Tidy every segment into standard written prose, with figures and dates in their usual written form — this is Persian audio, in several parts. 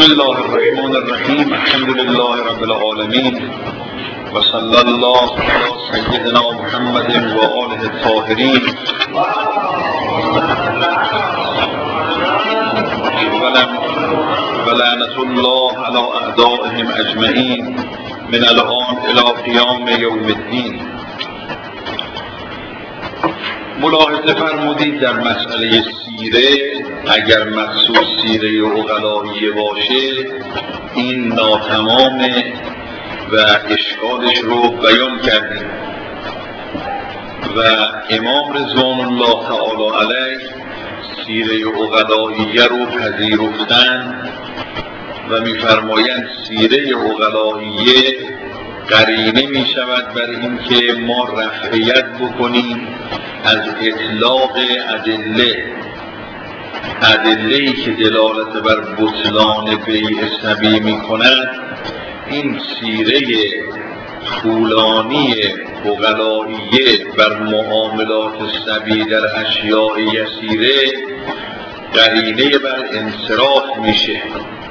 الله الرحمن الرحیم. الحمد لله رب العالمین و صلی الله علی سیدنا محمد و آله الطاهرین و لعنت الله علی اعدائهم اجمعین من الان الی قیام یوم الدین. ملاحظه فرمودید در مسئله سیره، اگر مقصود سیره عقلائیه باشه این ناتمامه و اشکالش رو بیان کردیم و امام رضوان الله تعالی علیه سیره عقلائیه رو پذیرفتن و می‌فرمایند سیره عقلائیه قرینه می شود برای اینکه ما رفعیت بکنیم از اطلاق ادله‌ای که دلالت بر بطلان بیع صبی می کند. این سیره طولانی عقلائیه بر معاملات صبی در اشیاء یسیره قرینه بر انصراف میشه.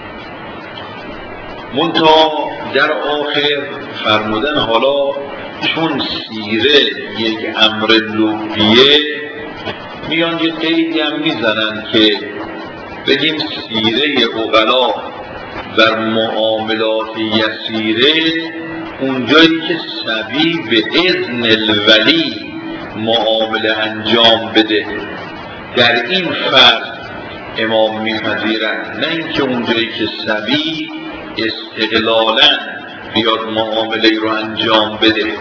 منتها در آخر فرمودن حالا چون سیره یک امر لغویه میان یه قیدی هم میزنن که بگیم سیره عقلا بر معاملات یسیره اونجایی که صبی به اذن الولی معامله انجام بده. در این فرض امام میپذیرند، نه اینکه اونجایی که صبی استقلالاً بیاد معامله رو انجام بده.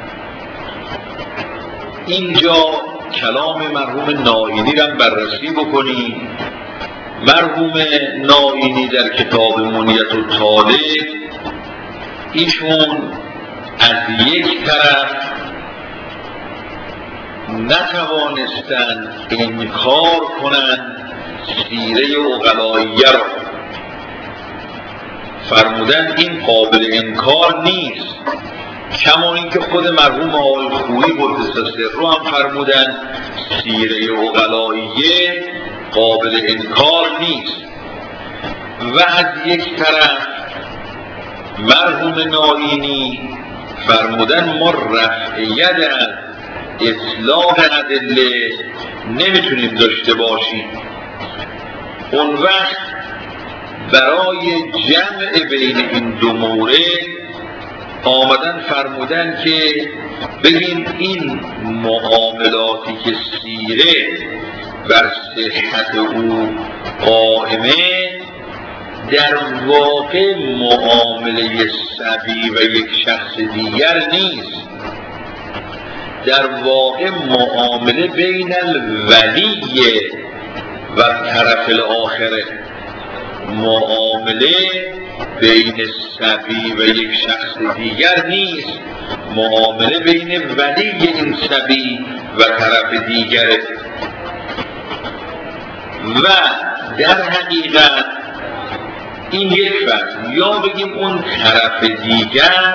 اینجا کلام مرحوم نائینی رو بررسی بکنیم. مرحوم نائینی در کتاب منیت الطالب ایشون از یک طرف نتوانستن انکار کنند سیره عقلائیه را، فرمودن این قابل انکار نیست، کما اینکه خود مرحوم آقای خویی قدس سره هم فرمودن سیره عقلائیه قابل انکار نیست. و از یک طرف مرحوم نائینی فرمودن ما رفعیت از اطلاق ادله نمیتونیم داشته باشیم. اون وقت برای جمع بین این دو مورد آمدن فرمودن که بگیم این معاملاتی که سیره بر صحت او قائمه در واقع معامله صبی و یک شخص دیگر نیست، در واقع معامله بین الولی و طرف الاخره، معامله بین صبی و یک شخص دیگر نیست، معامله بین ولی این صبی و طرف دیگره. و در حقیقت این یک فرد، یا بگیم اون طرف دیگر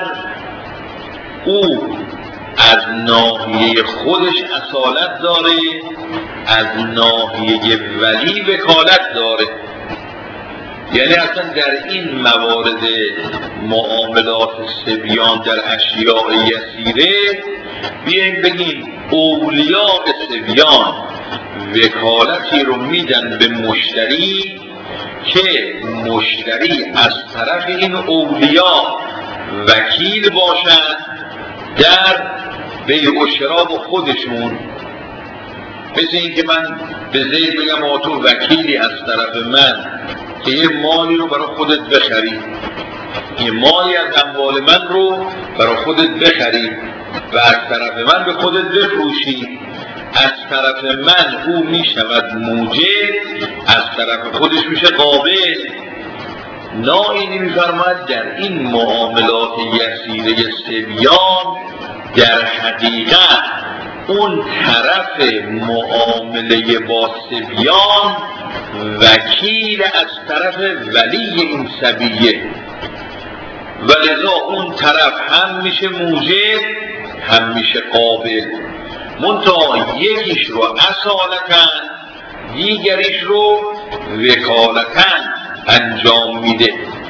او از ناحیه خودش اصالت داره، از ناحیه ولی وکالت داره. یعنی اصلا در این موارد معاملات صبیان در اشیاء یسیره بیاییم بگیم اولیاء صبیان وکالتی رو میدن به مشتری که مشتری از طرف این اولیاء وکیل باشند در بیع و شرا با خودشون. مثل این که من به زید بگم تو وکیلی از طرف من که یه مالی رو برای خودت بخری، یه مالی از اموال من رو برای خودت بخری و از طرف من به خودت بفروشی. از طرف من او می شود موجب، از طرف خودش میشه قابل. نائینی می فرماید در این معاملات یسیره صبیان در حقیقت اون طرف معامله با صبیان وکیل از طرف ولی این صبیه و لذا اون طرف هم میشه موجب هم میشه قابل. منتها یکیش رو اصالتاً دیگریش رو وکالتاً انجام میده.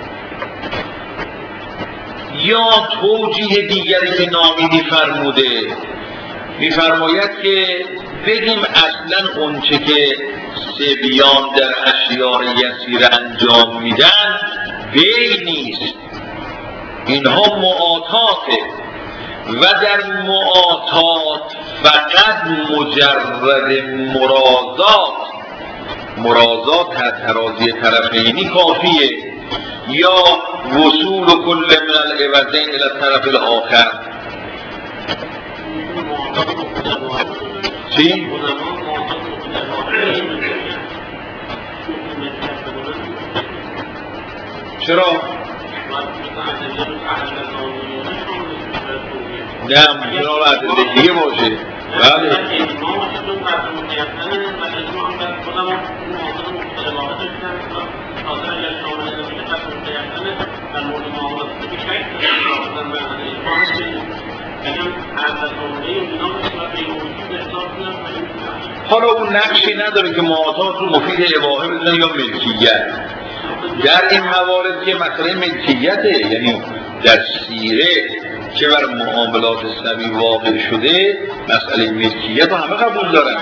یا توجیه دیگری که نامیدی فرموده، میفرماید که بگیم اصلا اونچه که صبیان در اشیار یسیر انجام میدن بی نیست، اینها معاطاته و در معاطات فقط مجرد مرازات از ترازی طرفینی کافیه، یا وصول کل من العوضین الى الطرف الاخر. چی؟ چرا؟ نه ممکنه عدد دیگه باشه. بله حالا اون نقشی نداره که معاطات رو مفید اباحه بدونن یا ملکیت. در این موارد که مسئله ملکیته، یعنی در سیره که بر معاملات صبی واقع شده مسئله ملکیت رو همه قبول دارن.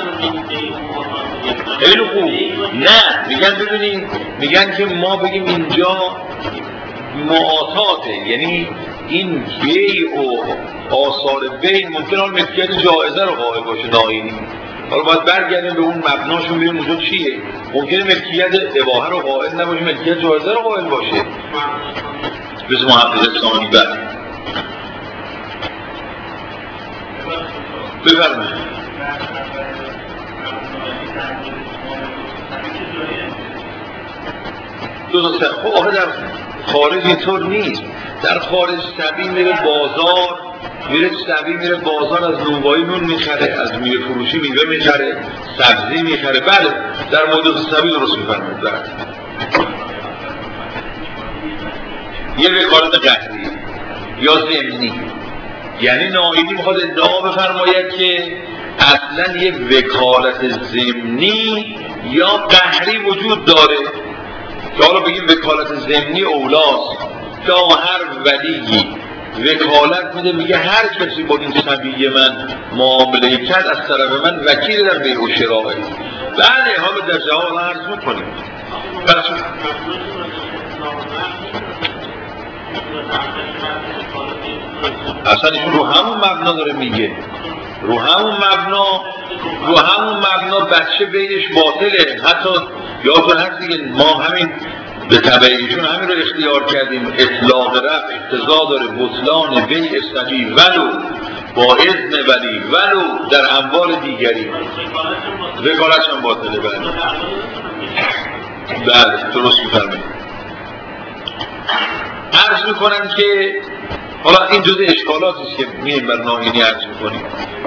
خیلی خوب. نه میگن ببینید، میگن که ما بگیم اینجا معاطاته، یعنی این بیع و آثار بیع ممکن آن ملکیت جایزه رو قائل باشه ناینی. حالا باید برگردیم به اون مبناشون ببینیم اونجا چیه. ممکنه ملکیت اباحه رو قائل نباشه، ملکیت جایزه رو قائل باشه. بسم محفظ ثانی بر بفرمایید. خب آخه در خارج اینطور نیست. در خارج سبی میره بازار، میره بازار از نونوایی نون میخره، از میوه فروشی میوه میخره، سبزی میخره. بله در مورد سبی درست میفرمایید. یه وکالت قهری یا ضمنی، یعنی ناینی میخواد ادعا بفرماید که اصلا یه وکالت ضمنی یا قهری وجود داره که حالا بگیم وکالت ضمنی اولاست که هر ولیی وکالت میده، میگه هر کسی با این صبی من معامله کرد از طرف من وکیل در بیع و شراء. بله حالا در جواب عرض میکنیم. اصلا ایشون رو همون مبنا داره میگه، رو همون مبنا بچه بیعش باطله. حتی یادتون هست دیگه ما همین به تبع ایشون همین رو اختیار کردیم، اطلاق رفع اقتضا داره بطلان بیع صبی ولو با اذن ولی ولو در اموال دیگری، وکالتش هم باطله. بله درست میفرمایید. عرض میکنم که حالا این جزء اشکالاتی است که میایم بر ناینی عرض میکنیم.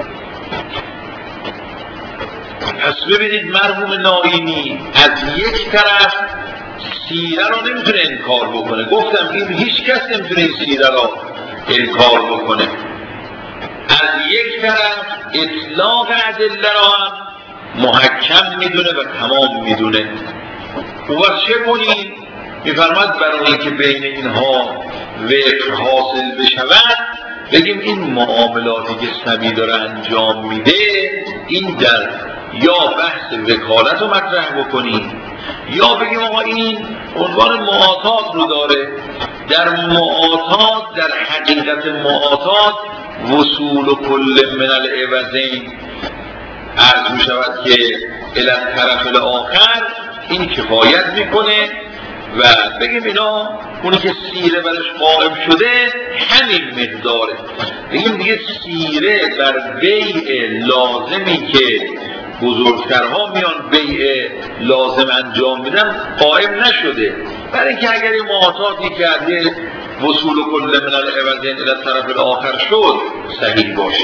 پس ببینید مرحوم ناینی از یک طرف سیره رو نمیتونه انکار بکنه. گفتم این هیچ کس نمیتونه این سیره رو انکار بکنه. از یک طرف اطلاق ادله رو هم محکم میدونه و تمام میدونه. و چه کنیم؟ میفرماد برای اینکه بین اینها وفق حاصل بشود بگیم این معاملاتی که صبی داره انجام میده این در یا بحث وکالت رو مطرح بکنیم یا بگیم آقا این عنوان معاطات رو داره. در معاطات، در حقیقت معاطات وصول و کل من العوضین عرض می شود که الی الطرف الاخر این کفایت میکنه و بگیم اینا اونی که سیره برش قائم شده همین مقداره. بگیم دیگه سیره بر بیع لازمی که بزرگترها میان بیع لازم انجام میدن قائم نشده، برای اینکه اگر این معاطاتی کرده وصول کل من العوضین الی الطرف الاخر شد صحیح باشه.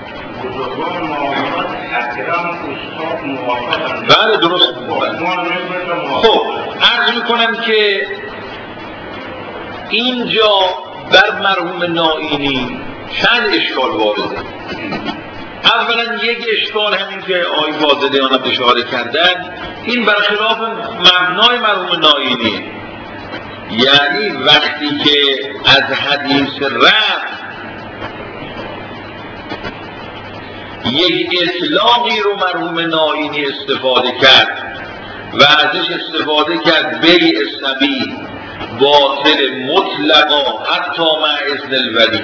بله درست. خب عرض میکنم که اینجا بر مرحوم ناینی چند اشکال وارده. اولا یک اشکال همین که آقای فاضلیان هم اشاره کردن، این برخلاف مبنای مرحوم ناینی، یعنی وقتی که از حدیث رفع یک اطلاقی رو مرحوم ناینی استفاده کرد و ازش استفاده کرد بیع صبی باطل مطلقا حتی مع اذن الولی،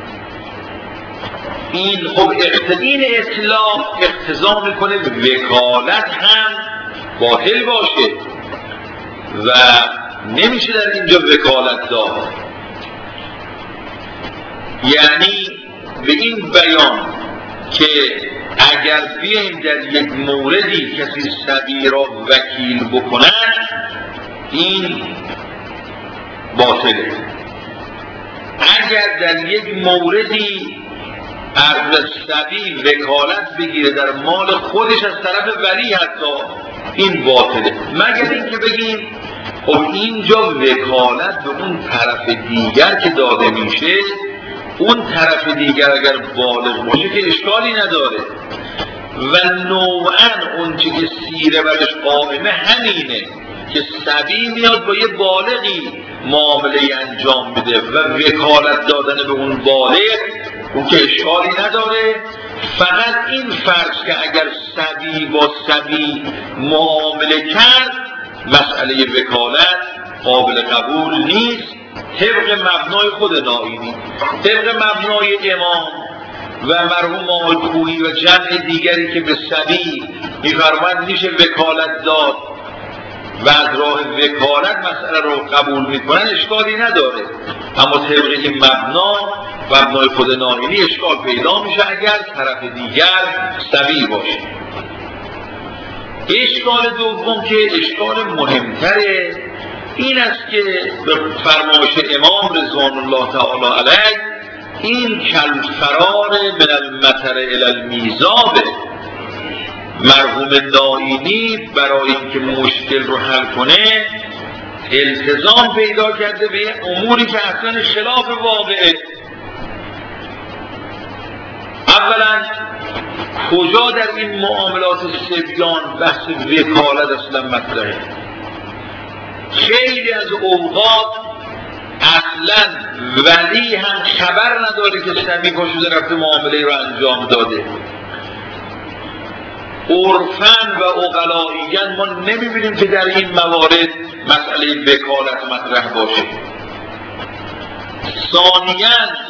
این خب این اطلاق اقتضا میکنه وکالت هم باطل باشه و نمیشه در اینجا وکالت داد. یعنی به این بیان که اگر بیایم در یک موردی کسی صبی را وکیل بکنن این باطله، اگر در یک موردی از صبی وکالت بگیره در مال خودش از طرف ولی حتی این باطله، مگر اینکه بگیم خب اینجا وکالت به اون طرف دیگر که داده میشه، اون طرف دیگر اگر بالغ باشه که اشکالی نداره و نوعاً اون چی که سیره برش قائمه همینه که صبی میاد با یه بالغی معامله انجام بده و وکالت دادن به اون بالغ اون که اشکالی نداره. فقط این فرض که اگر صبی با صبی معامله کرد مسئله وکالت قابل قبول نیست طبق مبنای خود ناینی، طبق مبنای امام و مرحوم آقای کوهی و جمع دیگری که به صبی میفرمایند میشه وکالت داد و از راه وکالت مسئله رو قبول میکنن اشکالی نداره، اما طبق این مبنای خود ناینی اشکال پیدا میشه اگر طرف دیگر صبی باشه. اشکال دوم که اشکال مهمتره این است که به فرمایش امام رضوان الله تعالی علیه این کالفرار من المطر الی المیزاب، مرحوم ناینی برای اینکه مشکل رو حل کنه التزام پیدا کرده به اموری که اصلا خلاف واقعه. اولا کجا در این معاملات صبیان بحث وکالت اصلا مطرحه؟ خیلی از اوقات اصلا ولی هم خبر نداره که صبی پاشوده رفته معامله رو انجام داده. عرفاً و عقلائیاً ما نمیبینیم که در این موارد مسئله وکالت مطرح باشه. ثانیاً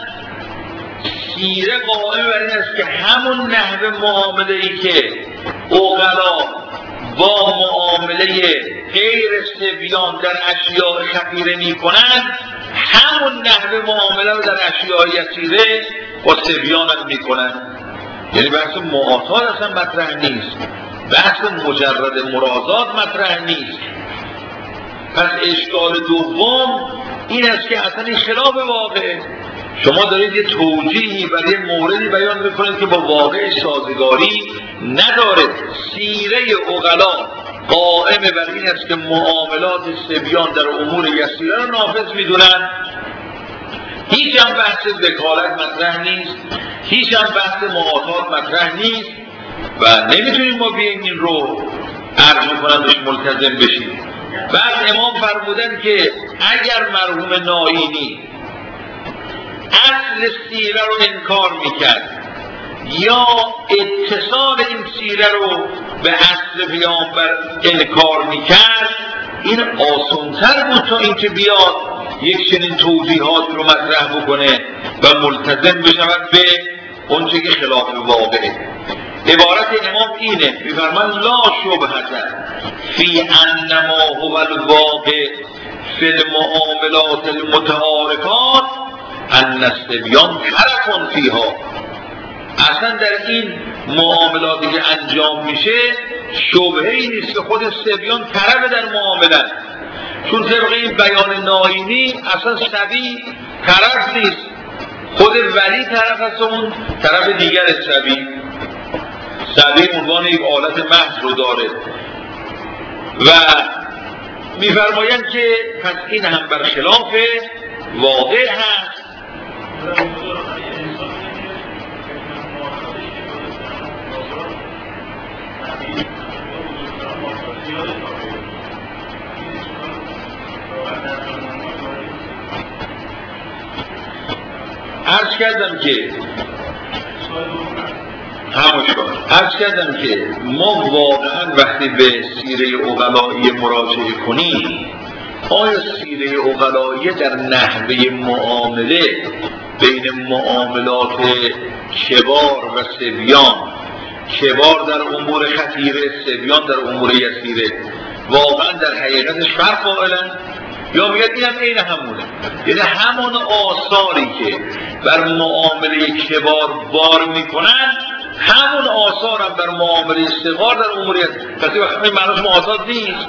سیره قائم بر این است که همون نحو معامله‌ای که عقلا با معامله غیر صبیان در اشیاء خطیره میکنند همون نحو معامله رو در اشیاء یسیره با صبیان هم میکنند. یعنی بحث معاطات اصلا مطرح نیست، بحث مجرد مرازات مطرح نیست. پس اشکال دوم این است که اصلا این خلاف واقعه. شما دارید یه توجیهی برای موردی بیان میکنید که با واقع سازگاری نداره. سیره عقلا قائم بر این است که معاملات صبیان در امور یسیره رو نافذ میدونن، هیچ هم بحث وکالت مطرح نیست، هیچ هم بحث معاطات مطرح نیست و نمیتونیم ما بیاییم این رو ارجو کنندش ملتزم بشیم. بعد امام فرمودن که اگر مرحوم ناینی اصل سیره رو انکار میکرد یا اتصال این سیره رو به اصل پیامبر انکار میکرد این آسان‌تر بود تا اینکه بیاد یک چنین توضیحات رو مطرح بکنه و ملتزم بشود به اونچه که خلاف واقعه. عبارت امام اینه، میفرمان لا شبهة فی انما هو الواقع فی المعاملات المتعارفات ان الصبیان طرف فیها. اصلا در این معاملاتی که انجام میشه شبهه‌ای نیست که خود صبیان طرف در معاملت، چون طبق این بیان ناینی اصلا صبی طرف نیست، خود ولی طرف است، اون طرف دیگر صبی عنوان یک آلت محض رو داره و میفرمایند که پس این هم برخلاف واقع هست. عرض کردم که ما واقعا وقتی به سیره عقلایی مراجعه کنیم، آیا سیره عقلایی در نحوه معامله بین معاملات کبار و صبیان، کبار در امور خطیره، صبیان در امور یسیره، واقعا در حقیقتش فرق قائلن؟ یا میگه این هم عین همونه؟ یعنی همان آثاری که بر معامله کبار بار میکنن همون آثار هم بر معامله صغار در امور یسیره. پس وقتی معناش معاصات نیست.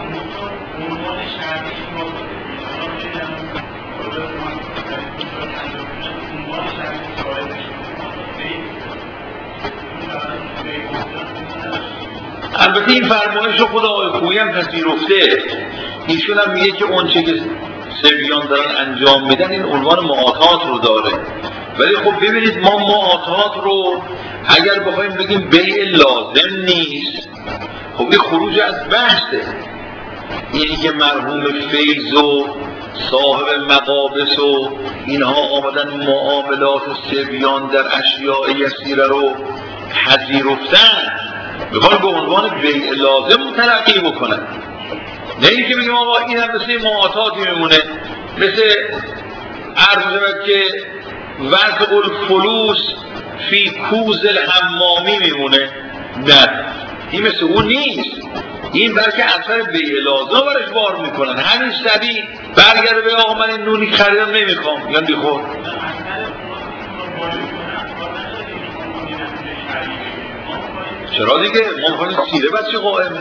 البته این فرمایش رو خود آقای خویی هم پذیرفته. ایشون هم میگه که اون چه که صبیان دارن انجام میدن این عنوان معاطات رو داره. ولی خب ببینید ما معاطات رو اگر بخوایم بگیم بیع لازم نیست، خب این خروج از بحثه. اینی که مرحوم فیض و صاحب مقابس و اینها آمدن معاملات صبیان در اشیاء یسیره رو پذیرفتن، میخوان به عنوان بیع لازم تلقی بکنن. نه اینکه بگیم آقا این هم مثل معاطاتی میمونه، مثل عرض شود که وضع الفلوس فی کوز الحمامی میمونه. نه، این مثل اون نیست. این بلکه اثر بیع لازم برش بار میکنن. همین سبی برگرده به آقا من این نونی خریدم نمیخوام یا بیخور. چرا دیگه؟ ما میخوانیم سیره بچه قائمه.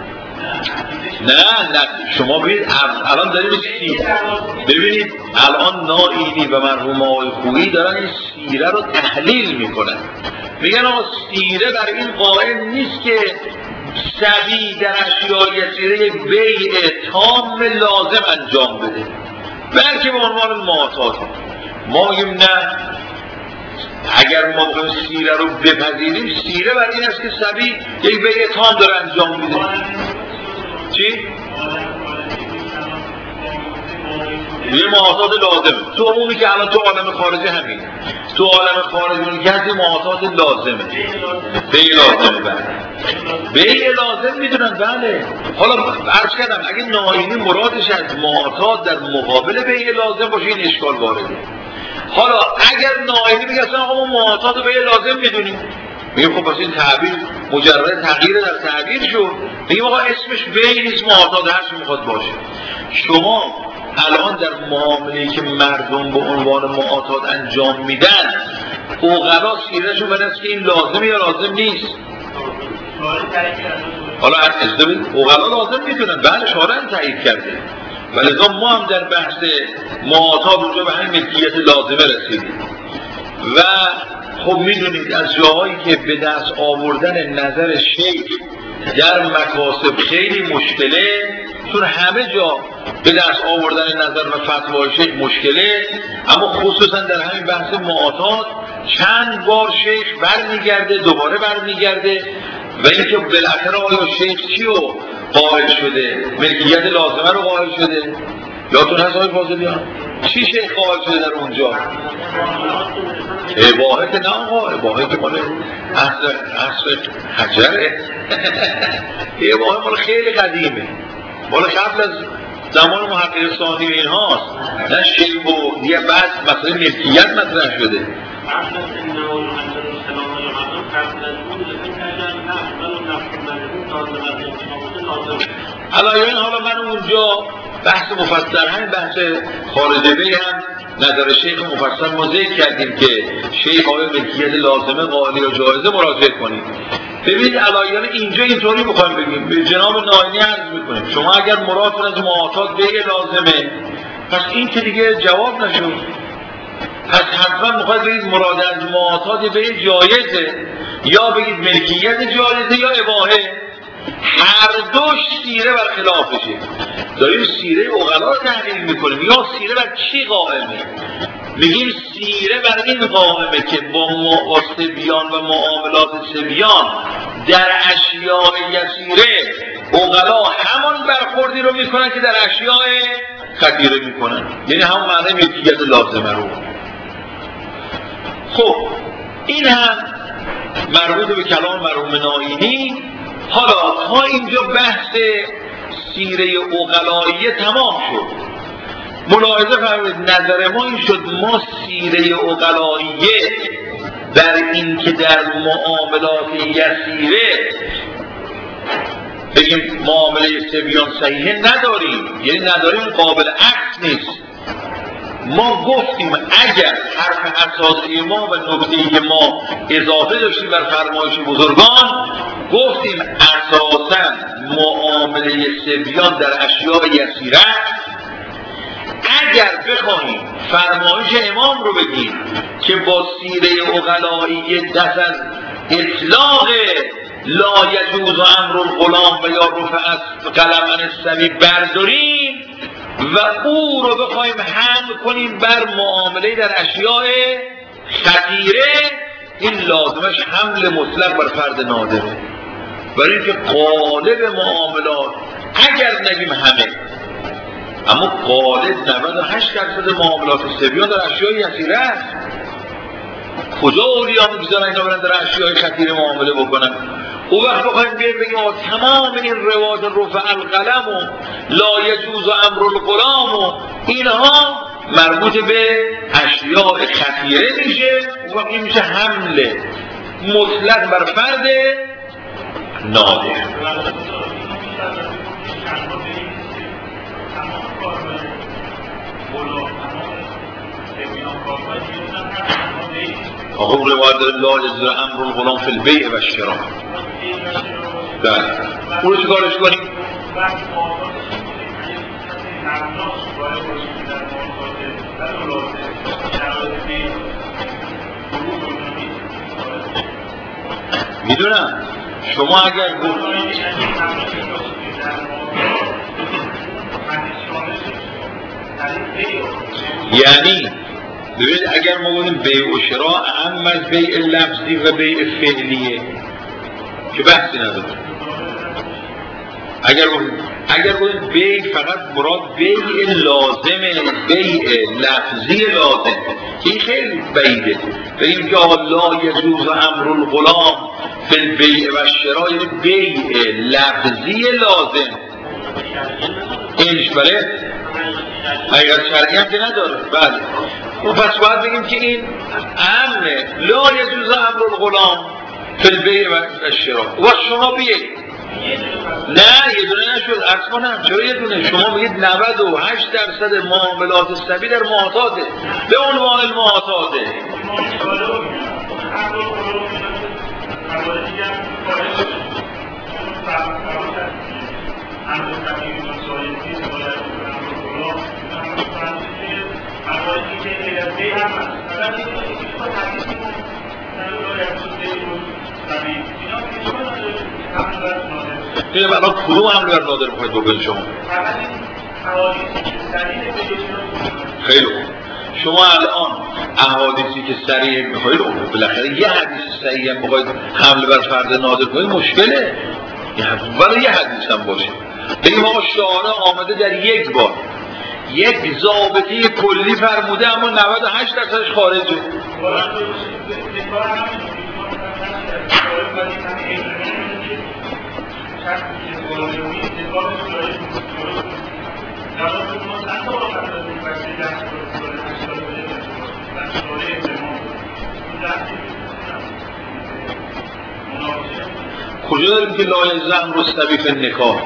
نه شما ببینید الان داریم ببینید الان نائینی و مرحوم آقای خویی دارن این سیره رو تحلیل میکنن. میگن آقا سیره بر این قائم نیست که سبی در اشیاء یسیره یک بیع تام لازم انجام بده، بلکه به عنوان معاطات. ما میگیم نه، اگر ما بخوایم سیره رو بپذیریم، سیره بر این است که سبی یک بیع تام داره انجام میده. چی؟ یه معاطات لازمه. تو عمومی که الان تو عالم خارجی همین، تو عالم خارجی که هستی معاطات لازمه، بیع لازمه. بله بیع لازم میدونن. بله حالا عرض کردم اگه نائینی مرادش از معاطات در مقابل بیع لازم باشه این اشکال وارده. حالا اگر نائینی میگه اصلا آقا ما معاطات و بیع لازم میدونیم، میگیم خب پس این تعبیر مجرد تغییر در تعبیر شد. میگیم آقا اسمش بیع نیست، معاطات هر چی میخواد باشه. شما الان در معامله‌ای که مردم به عنوان معاطات انجام میدن، عقلا سیره‌شون بر است که این لازمه یا لازم نیست. حالا عقلا لازم میدونن. بله شارع هم تایید کرده. ولذا ما هم در بحث معاطات رجوع به همین ملکیت لازمه رسیدیم. و خب میدونید از جاهایی که به دست آوردن نظر شیخ در مکاسب خیلی مشکله، چون همه جا به دست آوردن نظر و فتوای شیخ مشکله، اما خصوصا در همین بحث معاطات چند بار شیخ برمیگرده دوباره برمیگرده. و اینکه بالاخره آیا شیخ چی رو قائل شده؟ ملکیت لازمه رو قائل شده؟ یادتون هست آقای فاضلیان؟ چی شیخ قائل شده در اونجا؟ اباحه که نه آقا، اباحه که مال عصر حجره. اباحه مال خیلی قدیمه، مال قبل از زمان محقق ثانی و اینهاست. نه شیخ و دیگه بعد مسئله ملکیت مطرح شده. علایه حالا من اونجا بحث مفصل همین بحث خارجه بی هم نظر شیخ مفصل ما ذکر کردیم که شیخ آیا ملکیت لازمه قائل یا جایزه مراجعه کنید. ببینید علایه اینجا اینطوری بخوایم بگیم، به جناب نائینی عرض میکنیم شما اگر مرادتون از معاطات بیع لازمه، پس این که دیگه جواب نشد. پس حتما میخواید بگید مراد از معاطات بیع جایزه، یا بگید ملکیت جایزه یا اباحه. هر دوش سیره بر خلافشه. داریم سیره عقلا رو تحلیل میکنیم. یا سیره بر چی قائمه؟ میگیم سیره بر این قائمه که با صبیان و معاملات صبیان در اشیاء یسیره عقلا همان برخوردی رو میکنن که در اشیاء خطیره میکنن. یعنی همون معنی ملکیت لازمه رو. خب این هم مربوط به کلام مرحوم نائینی. حالا تا اینجا بحث سیره عقلائیه تمام شد. ملاحظه فرمایید نظر ما این شد ما سیره عقلائیه در این که در معاملات یسیره بگیم معامله صبیان صحیحه نداریم، یعنی نداریم قابل عکس نیست. ما گفتیم اگر حرف اساسی ما و نکته‌ای که ما اضافه داشتیم بر فرمایش بزرگان، گفتیم اساساً معامله صبیان در اشیاء یسیره اگر بخواهیم فرمایش امام رو بگیم که با سیره عقلائیه دست از اطلاق لا یجوز امر الغلام و یا رفع از قلم عن الصبی برداریم و او رو بخوایم حمل کنیم بر معامله در اشیاء خطیره، این لازمش حمل مطلق بر فرد نادره. برای اینکه قالب معاملات اگر نگیم همه، اما غالب 98% معاملات صبیان در اشیاء یسیره است. کجا اولیا میگذارن اینا برن در اشیاء خطیره معامله بکنن؟ او وقت بخوایم بگیم تمام این روایات رفع القلم و لا یجوز امر الغلام و اینها مربوط به اشیاء خطیره میشه، او وقت این میشه حمله مطلق بر فرد نادر. آقا روایت لا یجوز امر الغلام فی البیع و الشراء، بله اون رو چیکارش کنیم؟ میدونم شما اگر یعنی ببینید اگر ما بودیم بیع و شراء اهم از بیع لفظی و بیع فعلیه که بحثی نداره. اگر بودیم بیع فقط مراد بیع لازمه، بیع لفظی لازم، این خیلی بعیده. بگیم که لا یجوز امر الغلام فی البیع و الشراء، یعنی بیع لفظی لازم اینش بله حقیقت شرعی هم که نداره. بله و پس باید بگیم که این امنه لا یجوز امر الغلام فی البیع و الشراء. و شما بیایید نه یه دونه نشد عرض کنم چرا یه دونه؟ شما بگید 98% معاملات صبی در معاطاته به عنوان المعاطاته. این الان کدوم حمله بر نادر میخواید بکنید شما؟ خیلی خوب. شما الان احادیثی که صریح میخواید بالاخره یه حدیث صحیح هم میخواید حمله بر فرد نادر کنید مشکله. ولی یه حدیث هم باشه بگیم آقا شارع آمده در یک بار یک ضابطه کلی فرموده اما 98%ش خارجه. کجا داریم که لا یجوز امر الصبی فی النکاح؟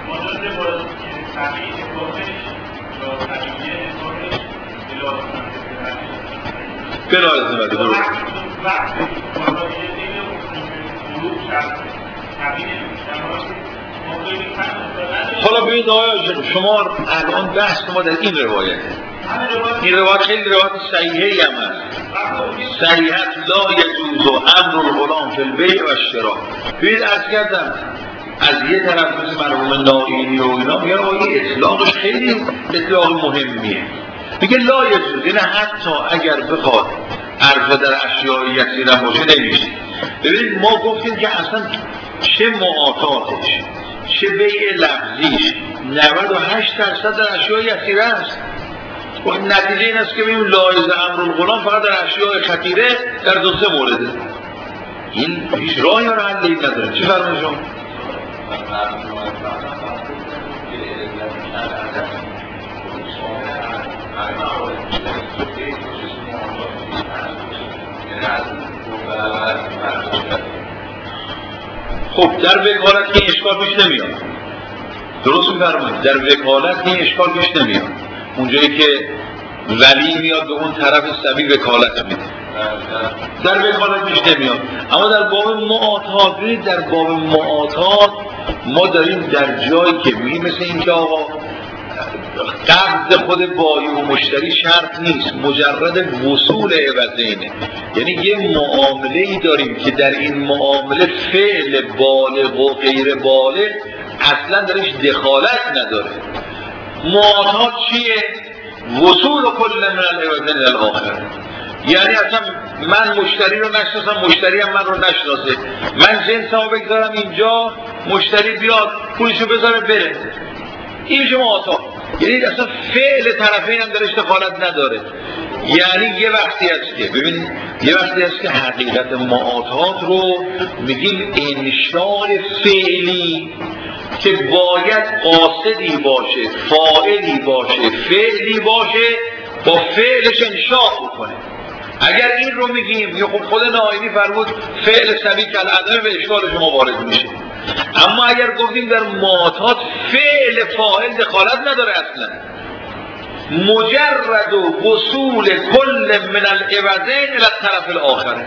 بلا ازنه بده درست. حالا ببینید آیا شما الان بحث ما در این روایت، این روایت خیلی روایت صحیحی هم هست. صحیحت لا یجوز امر الغلام فی البیع و الشراء. ببینید عرض کردم از یه طرف مثل مرحوم نائینی و اینا میگن آقا این اطلاقش خیلی اطلاق مهمیه، میگه لا یجوز، یعنی حتی اگر بخواد عرضه در اشیاء یسیره باشه نمیشه. ببینید ما گفتیم که اصلا چه معاطاتش چه بیع لفظیش 98% در اشیاء یسیره است. نتیجه این است که ببینیم لایز امرالغلام فقط در اشیاء خطیره در 2-3 مورده. این هیچ راهی رو حل نداره. چی فرمایید شما؟ خب در وکالت این اشکال پیش نمیاد. درست می‌فرمایید. در وکالت این اشکال پیش نمیاد. اونجایی که ولی میاد به اون طرف سبی وکالت میده، در وکالت پیش نمیاد. اما در باب معاطات، در باب معاطات ما داریم در جایی که میگیم مثل این که آقا قبض خود بایی و مشتری شرط نیست، مجرد وصول عوضینه. یعنی یه معامله‌ای داریم که در این معامله فعل بالغ و غیر بالغ اصلا درش دخالت نداره. معاطات چیه؟ وصول کل من العوضین الاخر. یعنی اصلا من مشتری رو نشناسم، مشتری هم من رو نشناسه، من جنسمو بگذارم اینجا، مشتری بیاد پولشو بذاره بره، این میشه معاطات. یعنی اصلا فعل طرفین هم درش دخالت نداره. یعنی یه وقتی هست که ببینید، یه وقتی هست که حقیقت معاطات رو میگیم انشاء فعلی که باید قاصدی باشه، فاعلی باشه، فعلی باشه، با فعلش انشاء بکنه. اگر این رو میگیم، یا خب خود نائینی فرمود فعل سبیل کالعدم به اشکال شما وارد میشه. اما اگر گفتیم در معاطات فعل فاعل دخالت نداره اصلا، مجرد و وصول کل من العوضین الى الطرف الاخر.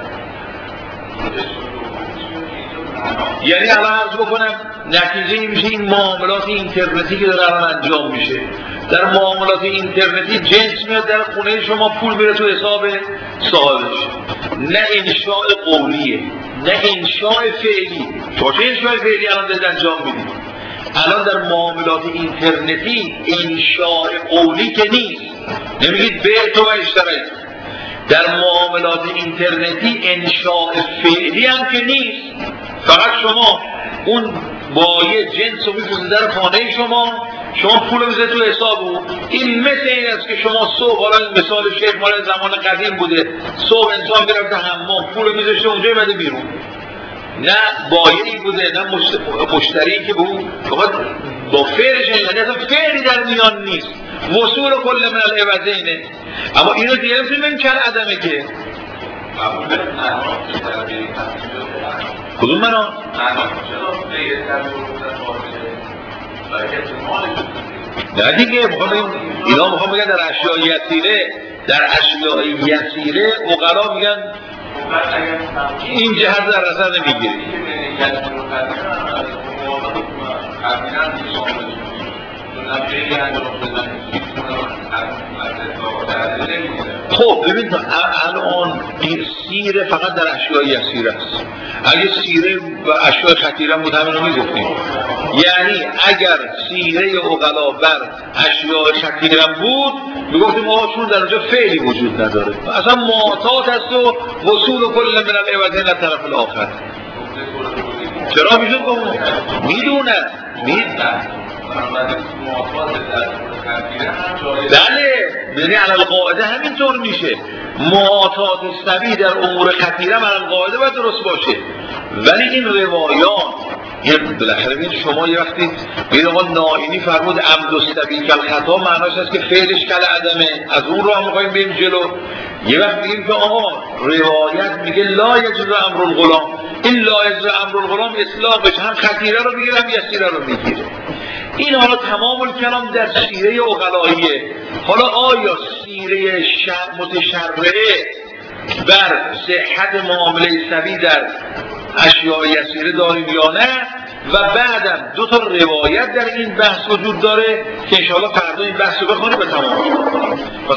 یعنی الان عرض بکنم نتیجه میشه این معاملات اینترنتی که داره الان انجام میشه. در معاملات اینترنتی جنس میاد در خونه شما، پول میره تو حساب صاحبش. نه انشاء قولیه، نه انشاء فعلی. تو چه انشاء فعلی الان دارید انجام میدید؟ الان در معاملات اینترنتی انشاء قولی که نیست، نمیگید بعت و اشتريت. در معاملات اینترنتی انشاء فعلی هم که نیست، فقط شما اون بایع جنس رو میفرسته در خانه شما پول رو میزه تو حساب او. این مثل این است که شما صبح، حالا مثال شیخ مال زمان قدیم بوده، صبح انسان میرفته حمام، پول رو میذاشته اونجا اومده بیرون. نه بایعی بوده، نه مشتری که به اون با فعلش، یعنی اصلا فعلی در میان نیست، وصول کل من العوضینه. اما اینو دیگه نمیتونیم این کل عدمه که کدوم منا؟ نه دیگه اینا میخوام بگن در اشیاء یسیره، در اشیاء یسیره اقلا میگن این جهت در نظر نمیگیری. خب ببین الان این سیره فقط در اشیاء یسیره است. اگه سیره و اشیاء خطیره بود همین رو میگفتیم. یعنی اگر سیره اغلا بر اشیاء خطیره بود میگفتیم آقا چون در اونجا فعلی وجود نداره، اصلا معاطات است و وصول کل من العوضین الطرف الاخر. چرا میشون کنم؟ میدونن بله، یعنی علی القاعده همینطور میشه. معاطات سبی در امور خطیره علی القاعده باید درست باشه. ولی این روایات بالاخره ببین شما یه وقتی ببین آقا نائینی فرمود عمد السبی کالخطا، معناش هست که فعلش کالعدمه، از اون رو هم می‌خوایم بریم جلو. یه وقت میگیم که آقا روایت میگه لا یجوز امر الغلام، این لا یجوز امر الغلام اطلاقش هم خطیره رو میگیره هم یسیره رو میگیره. این حالا تمام الکلام در سیره اغلاییه. حالا آیا سیره متشرعه بر صحت معامله سبی در اشیاء یسیره داریم یا نه؟ و بعدم 2 تا روایت در این بحث وجود داره که انشاءالله فردا این بحث رو بخونیم به تمام.